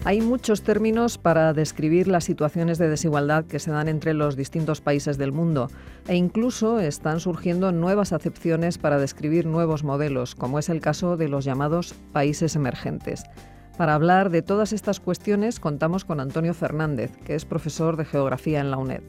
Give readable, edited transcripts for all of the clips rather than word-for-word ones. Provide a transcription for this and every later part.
Hay muchos términos para describir las situaciones de desigualdad que se dan entre los distintos países del mundo e incluso están surgiendo nuevas acepciones para describir nuevos modelos, como es el caso de los llamados países emergentes. Para hablar de todas estas cuestiones contamos con Antonio Fernández, que es profesor de Geografía en la UNED.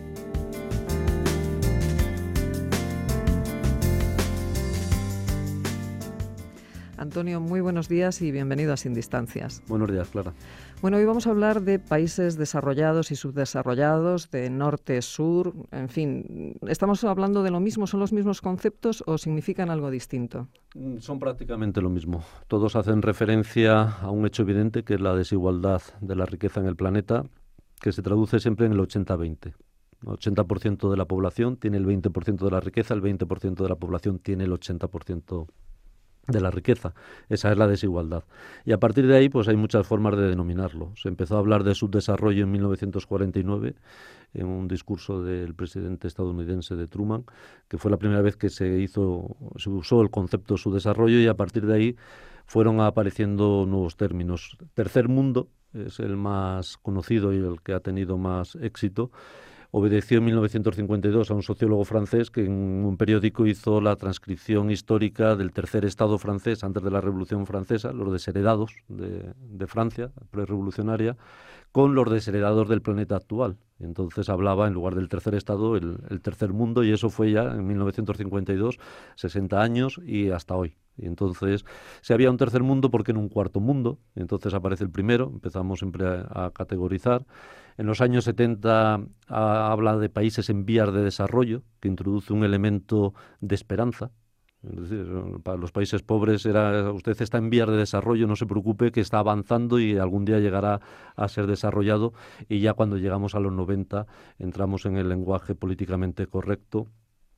Antonio, muy buenos días y bienvenido a Sin Distancias. Buenos días, Clara. Bueno, hoy vamos a hablar de países desarrollados y subdesarrollados, de norte-sur, en fin. ¿Estamos hablando de lo mismo? ¿Son los mismos conceptos o significan algo distinto? Son prácticamente lo mismo. Todos hacen referencia a un hecho evidente, que es la desigualdad de la riqueza en el planeta, que se traduce siempre en el 80-20. El 80% de la población tiene el 20% de la riqueza, el 20% de la población tiene el 80% de la riqueza. Esa es la desigualdad. Y a partir de ahí, pues hay muchas formas de denominarlo. Se empezó a hablar de subdesarrollo en 1949, en un discurso del presidente estadounidense de Truman, que fue la primera vez que se usó el concepto subdesarrollo, y a partir de ahí fueron apareciendo nuevos términos. Tercer mundo es el más conocido y el que ha tenido más éxito. Obedeció en 1952 a un sociólogo francés que en un periódico hizo la transcripción histórica del tercer estado francés antes de la Revolución Francesa, los desheredados de Francia prerevolucionaria, con los desheredados del planeta actual. Entonces hablaba, en lugar del tercer estado, el tercer mundo, y eso fue ya en 1952, 60 años y hasta hoy. Y entonces, si había un tercer mundo, ¿por qué no un cuarto mundo? Y entonces aparece el primero, empezamos siempre a categorizar. En los años 70 habla de países en vías de desarrollo, que introduce un elemento de esperanza. Es decir, para los países pobres usted está en vías de desarrollo, no se preocupe, que está avanzando y algún día llegará a ser desarrollado. Y ya cuando llegamos a los 90 entramos en el lenguaje políticamente correcto,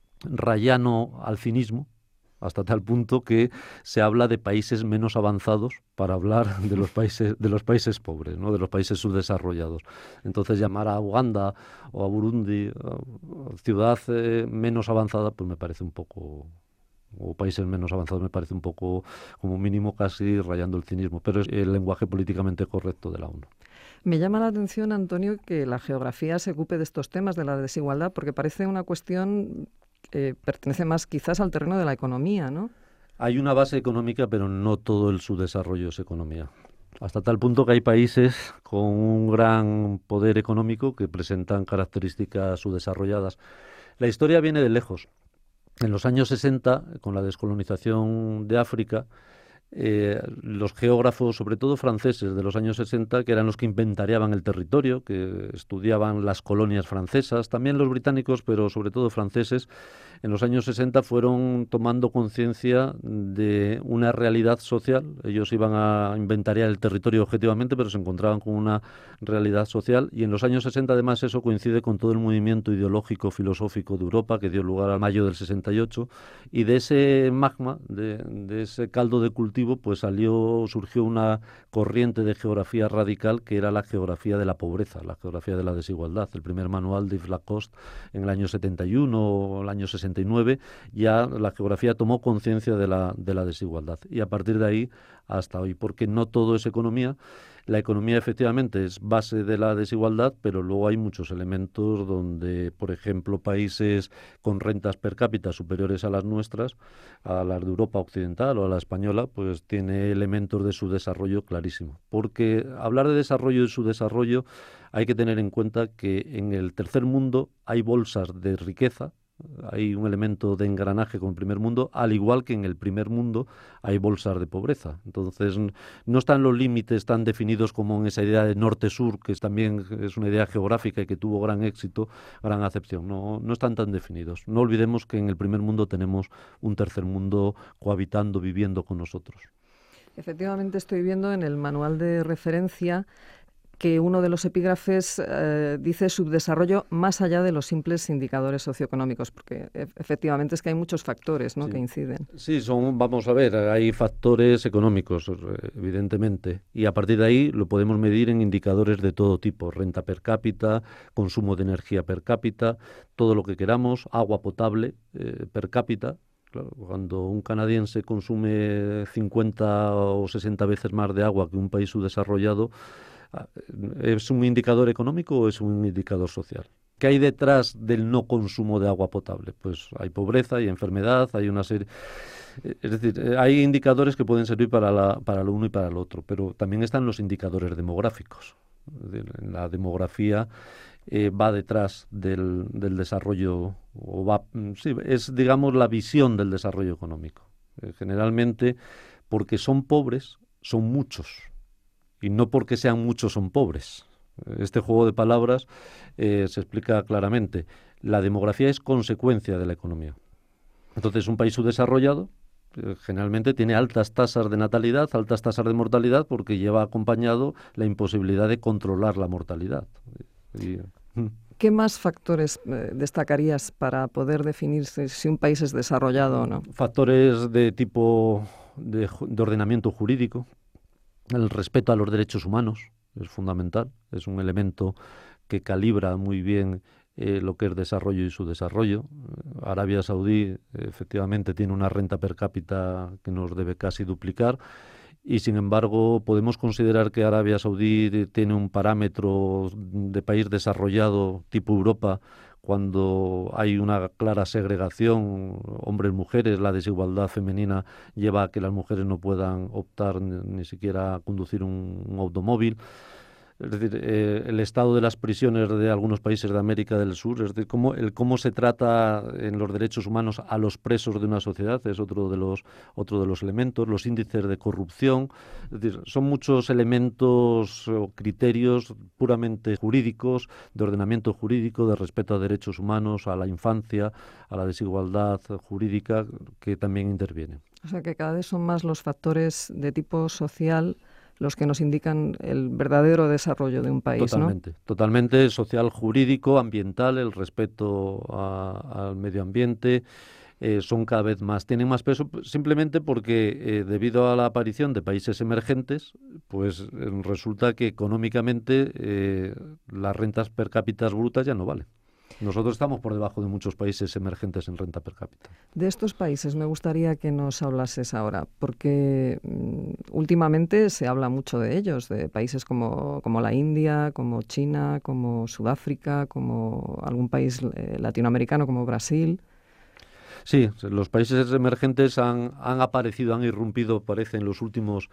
rayano al cinismo, hasta tal punto que se habla de países menos avanzados para hablar de los países pobres, ¿no? De los países subdesarrollados. Entonces llamar a Uganda o a Burundi ciudad menos avanzada, pues me parece un poco, o países menos avanzados, me parece un poco, como mínimo, casi rayando el cinismo, pero es el lenguaje políticamente correcto de la ONU. Me llama la atención, Antonio, que la geografía se ocupe de estos temas de la desigualdad, porque parece una cuestión que pertenece más quizás al terreno de la economía, ¿no? Hay una base económica, pero no todo el subdesarrollo es economía. Hasta tal punto que hay países con un gran poder económico que presentan características subdesarrolladas. La historia viene de lejos. En los años 60, con la descolonización de África, los geógrafos, sobre todo franceses de los años 60, que eran los que inventariaban el territorio, que estudiaban las colonias francesas, también los británicos, pero sobre todo franceses, en los años 60 fueron tomando conciencia de una realidad social. Ellos iban a inventariar el territorio objetivamente, pero se encontraban con una realidad social, y en los años 60 además eso coincide con todo el movimiento ideológico filosófico de Europa que dio lugar a mayo del 68, y de ese magma, de ese caldo de cultivo, pues surgió una corriente de geografía radical, que era la geografía de la pobreza, la geografía de la desigualdad. El primer manual de Yves Lacoste en el año 71 o el año 69, ya la geografía tomó conciencia de la desigualdad, y a partir de ahí hasta hoy, porque no todo es economía. La economía efectivamente es base de la desigualdad, pero luego hay muchos elementos donde, por ejemplo, países con rentas per cápita superiores a las nuestras, a las de Europa occidental o a la española, pues tiene elementos de su desarrollo clarísimo. Porque hablar de desarrollo y subdesarrollo hay que tener en cuenta que en el tercer mundo hay bolsas de riqueza. Hay un elemento de engranaje con el primer mundo, al igual que en el primer mundo hay bolsas de pobreza. Entonces, no están los límites tan definidos como en esa idea de norte-sur, que también es una idea geográfica y que tuvo gran éxito, gran acepción. No están tan definidos. No olvidemos que en el primer mundo tenemos un tercer mundo cohabitando, viviendo con nosotros. Efectivamente, estoy viendo en el manual de referencia que uno de los epígrafes dice subdesarrollo más allá de los simples indicadores socioeconómicos, porque efectivamente es que hay muchos factores, ¿no?, sí, que inciden. Sí, vamos a ver, hay factores económicos, evidentemente, y a partir de ahí lo podemos medir en indicadores de todo tipo: renta per cápita, consumo de energía per cápita, todo lo que queramos, agua potable per cápita. Claro, cuando un canadiense consume 50 o 60 veces más de agua que un país subdesarrollado, ¿Es un indicador económico o es un indicador social? ¿Qué hay detrás del no consumo de agua potable? Pues hay pobreza, hay enfermedad, hay una serie... Es decir, hay indicadores que pueden servir para lo uno y para lo otro, pero también están los indicadores demográficos. La demografía va detrás del desarrollo, sí, es, digamos, la visión del desarrollo económico. Generalmente, porque son pobres, son muchos, y no porque sean muchos son pobres. Este juego de palabras se explica claramente. La demografía es consecuencia de la economía. Entonces, un país subdesarrollado generalmente tiene altas tasas de natalidad, altas tasas de mortalidad, porque lleva acompañado la imposibilidad de controlar la mortalidad. ¿Qué más factores destacarías para poder definir si un país es desarrollado o no? Factores de tipo de ordenamiento jurídico, el respeto a los derechos humanos es fundamental, es un elemento que calibra muy bien lo que es desarrollo y subdesarrollo. Arabia Saudí efectivamente tiene una renta per cápita que nos debe casi duplicar y sin embargo podemos considerar que Arabia Saudí tiene un parámetro de país desarrollado tipo Europa cuando hay una clara segregación hombres-mujeres, la desigualdad femenina lleva a que las mujeres no puedan optar ni siquiera a conducir un automóvil. Es decir, el estado de las prisiones de algunos países de América del Sur, es decir, cómo se trata en los derechos humanos a los presos de una sociedad, es otro de los elementos, los índices de corrupción, es decir, son muchos elementos o criterios puramente jurídicos, de ordenamiento jurídico, de respeto a derechos humanos, a la infancia, a la desigualdad jurídica, que también intervienen. O sea que cada vez son más los factores de tipo social los que nos indican el verdadero desarrollo de un país, totalmente, ¿no? Totalmente, social, jurídico, ambiental, el respeto al medio ambiente, son cada vez más, tienen más peso simplemente porque debido a la aparición de países emergentes, pues resulta que económicamente las rentas per cápita brutas ya no valen. Nosotros estamos por debajo de muchos países emergentes en renta per cápita. De estos países me gustaría que nos hablases ahora, porque últimamente se habla mucho de ellos, de países como la India, como China, como Sudáfrica, como algún país latinoamericano como Brasil. Sí, los países emergentes han aparecido, han irrumpido, parece, en los últimos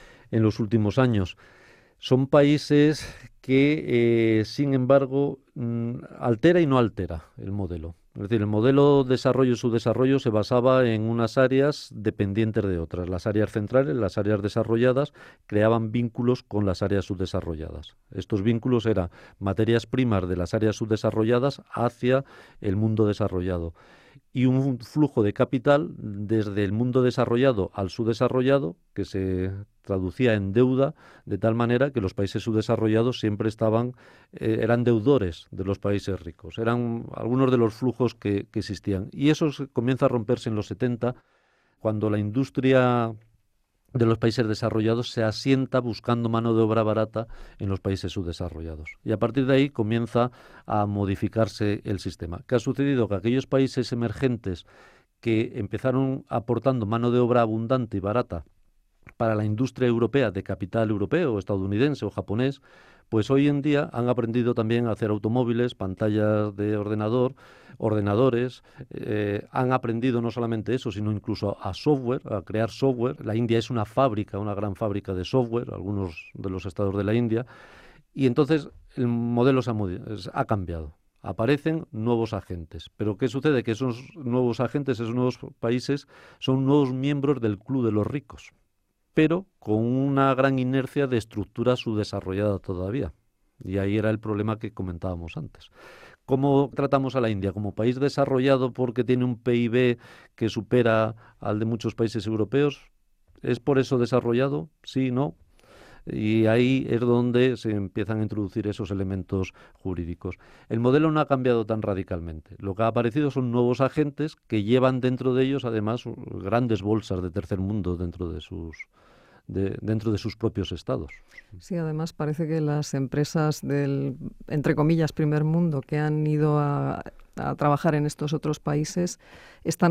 años. Son países que, sin embargo, altera y no altera el modelo. Es decir, el modelo desarrollo y subdesarrollo se basaba en unas áreas dependientes de otras. Las áreas centrales, las áreas desarrolladas, creaban vínculos con las áreas subdesarrolladas. Estos vínculos eran materias primas de las áreas subdesarrolladas hacia el mundo desarrollado. Y un flujo de capital desde el mundo desarrollado al subdesarrollado que se traducía en deuda, de tal manera que los países subdesarrollados siempre eran deudores de los países ricos. Eran algunos de los flujos que existían. Y eso comienza a romperse en los 70, cuando la industria de los países desarrollados se asienta buscando mano de obra barata en los países subdesarrollados. Y a partir de ahí comienza a modificarse el sistema. ¿Qué ha sucedido? Que aquellos países emergentes que empezaron aportando mano de obra abundante y barata para la industria europea de capital europeo, estadounidense o japonés, pues hoy en día han aprendido también a hacer automóviles, pantallas de ordenadores, han aprendido no solamente eso, sino incluso a software, a crear software. La India es una gran fábrica de software, algunos de los estados de la India, y entonces el modelo ha cambiado. Aparecen nuevos agentes. Pero ¿qué sucede? Que esos nuevos agentes, esos nuevos países, son nuevos miembros del club de los ricos, pero con una gran inercia de estructura subdesarrollada todavía. Y ahí era el problema que comentábamos antes. ¿Cómo tratamos a la India? ¿Como país desarrollado porque tiene un PIB que supera al de muchos países europeos? ¿Es por eso desarrollado? Sí, no. Y ahí es donde se empiezan a introducir esos elementos jurídicos. El modelo no ha cambiado tan radicalmente. Lo que ha aparecido son nuevos agentes que llevan dentro de ellos, además, grandes bolsas de tercer mundo dentro de sus propios estados. Sí, además parece que las empresas del, entre comillas, primer mundo que han ido a trabajar en estos otros países están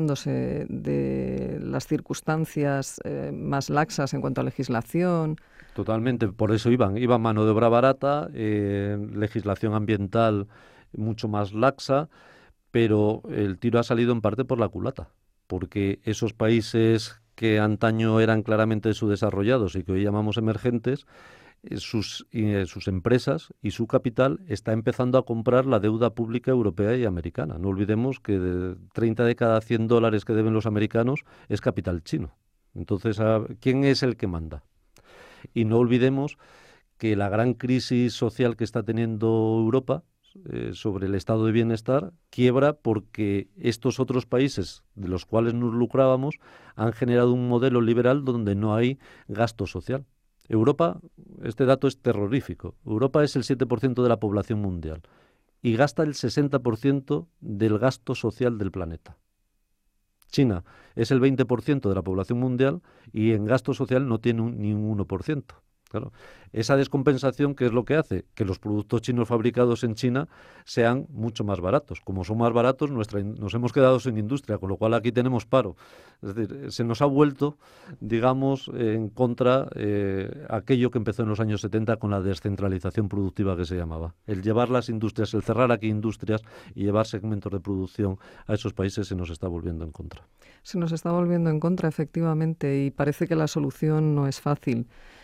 aprovechándose de las circunstancias más laxas en cuanto a legislación. Totalmente, por eso iban mano de obra barata, legislación ambiental mucho más laxa, pero el tiro ha salido en parte por la culata, porque esos países que antaño eran claramente subdesarrollados y que hoy llamamos emergentes, sus empresas y su capital está empezando a comprar la deuda pública europea y americana. No olvidemos que de 30 de cada 100 dólares que deben los americanos es capital chino. Entonces, ¿quién es el que manda? Y no olvidemos que la gran crisis social que está teniendo Europa sobre el estado de bienestar quiebra porque estos otros países de los cuales nos lucrábamos han generado un modelo liberal donde no hay gasto social. Europa, este dato es terrorífico, Europa es el 7% de la población mundial y gasta el 60% del gasto social del planeta. China es el 20% de la población mundial y en gasto social no tiene ni un 1%. Claro, esa descompensación, ¿qué es lo que hace? Que los productos chinos fabricados en China sean mucho más baratos. Como son más baratos, nos hemos quedado sin industria, con lo cual aquí tenemos paro. Es decir, se nos ha vuelto, digamos, en contra aquello que empezó en los años 70 con la descentralización productiva que se llamaba. El llevar las industrias, el cerrar aquí industrias y llevar segmentos de producción a esos países se nos está volviendo en contra. Se nos está volviendo en contra, efectivamente, y parece que la solución no es fácil.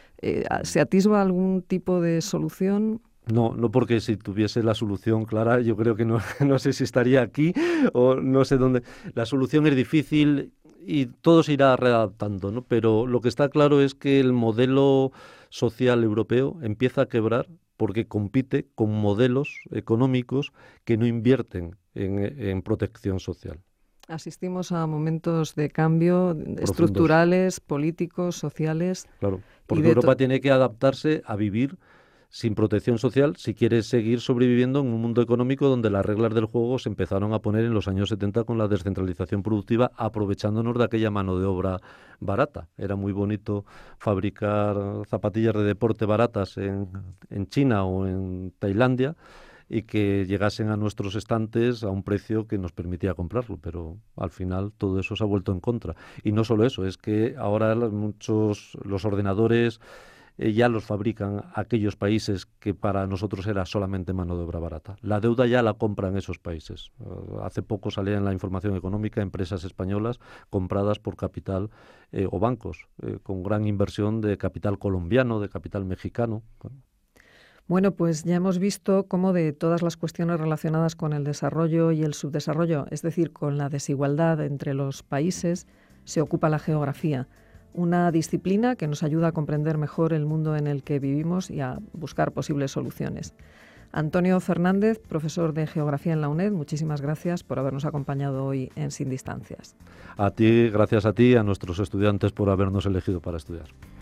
¿Se atisba algún tipo de solución? No, porque si tuviese la solución clara, yo creo que no sé si estaría aquí o no sé dónde. La solución es difícil y todo se irá readaptando, ¿no? Pero lo que está claro es que el modelo social europeo empieza a quebrar porque compite con modelos económicos que no invierten en protección social. Asistimos a momentos de cambio estructurales, políticos, sociales. Claro, porque Europa tiene que adaptarse a vivir sin protección social si quiere seguir sobreviviendo en un mundo económico donde las reglas del juego se empezaron a poner en los años 70 con la descentralización productiva, aprovechándonos de aquella mano de obra barata. Era muy bonito fabricar zapatillas de deporte baratas en China o en Tailandia, y que llegasen a nuestros estantes a un precio que nos permitía comprarlo, pero al final todo eso se ha vuelto en contra. Y no solo eso, es que ahora los ordenadores ya los fabrican aquellos países que para nosotros era solamente mano de obra barata. La deuda ya la compran esos países. Hace poco salía en la información económica empresas españolas compradas por capital o bancos, con gran inversión de capital colombiano, de capital mexicano. Bueno, pues ya hemos visto cómo de todas las cuestiones relacionadas con el desarrollo y el subdesarrollo, es decir, con la desigualdad entre los países, se ocupa la geografía, una disciplina que nos ayuda a comprender mejor el mundo en el que vivimos y a buscar posibles soluciones. Antonio Fernández, profesor de Geografía en la UNED, muchísimas gracias por habernos acompañado hoy en Sin Distancias. A ti, gracias a ti y a nuestros estudiantes por habernos elegido para estudiar.